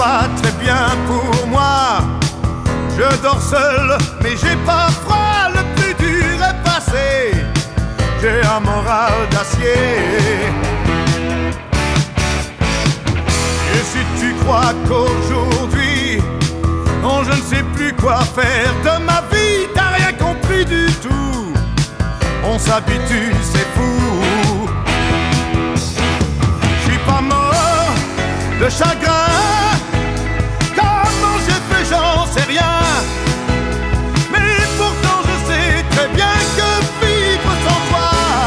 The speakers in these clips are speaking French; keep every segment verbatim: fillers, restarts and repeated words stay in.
va très bien pour moi. Je dors seul, mais j'ai pas froid. Le plus dur est passé. J'ai un moral d'acier. Et si tu crois qu'aujourd'hui, non, je ne sais plus quoi faire de ma vie, t'as rien compris du tout. On s'habitue, c'est fou. Je suis pas mort de chagrin. Comment j'ai fait, j'en sais rien. Mais pourtant je sais très bien que vivre sans toi,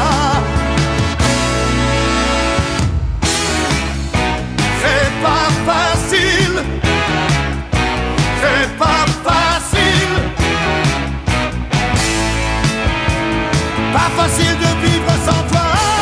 c'est pas facile. C'est pas facile. Pas facile de vivre sans toi.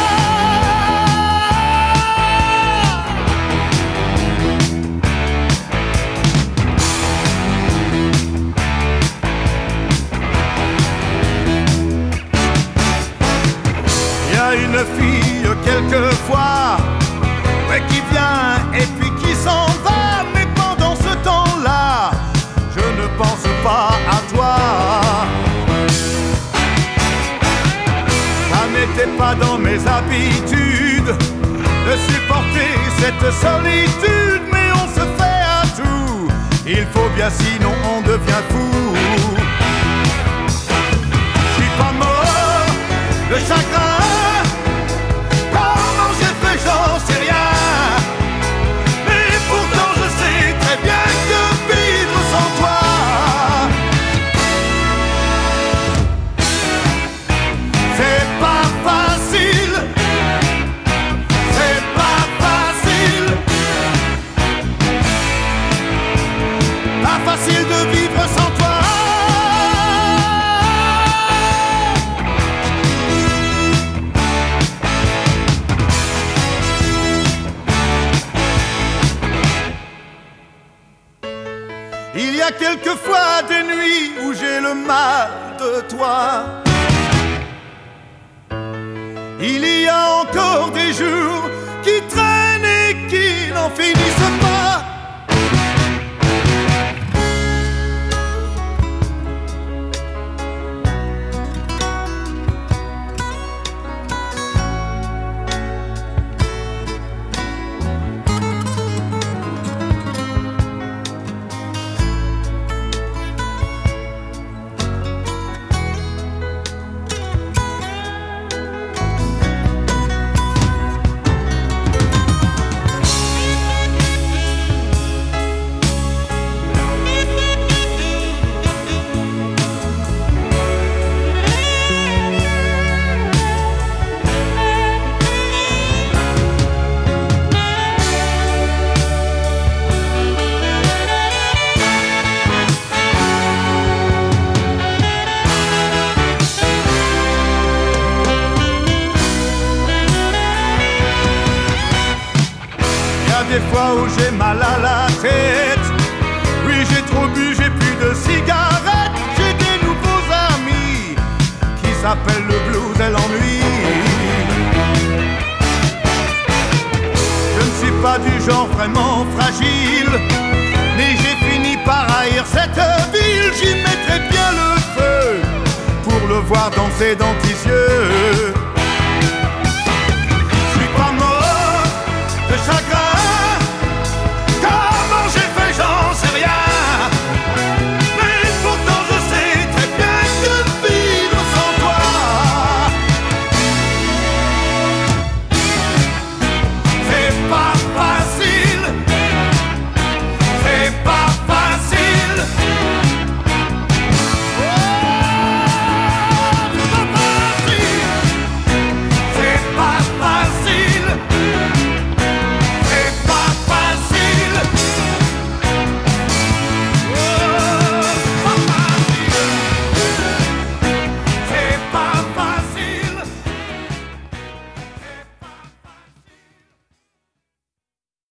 Une fille quelquefois, ouais, qui vient et puis qui s'en va. Mais pendant ce temps-là, je ne pense pas à toi. Ça n'était pas dans mes habitudes de supporter cette solitude, mais on se fait à tout. Il faut bien, sinon on devient fou. Je suis pas mort de chagrin. J'en sais rien, mais pourtant je sais très bien que vivre sans toi, c'est pas facile, c'est pas facile, pas facile de vivre sans toi. Il y a quelquefois des nuits où j'ai le mal de toi. Il y a encore des jours qui traînent et qui n'en finissent pas. Des fois où j'ai mal à la tête, oui j'ai trop bu, j'ai plus de cigarettes. J'ai des nouveaux amis qui s'appellent le blues et l'ennui. Je ne suis pas du genre vraiment fragile, mais j'ai fini par haïr cette ville. J'y mettrais bien le feu pour le voir danser dans tes yeux.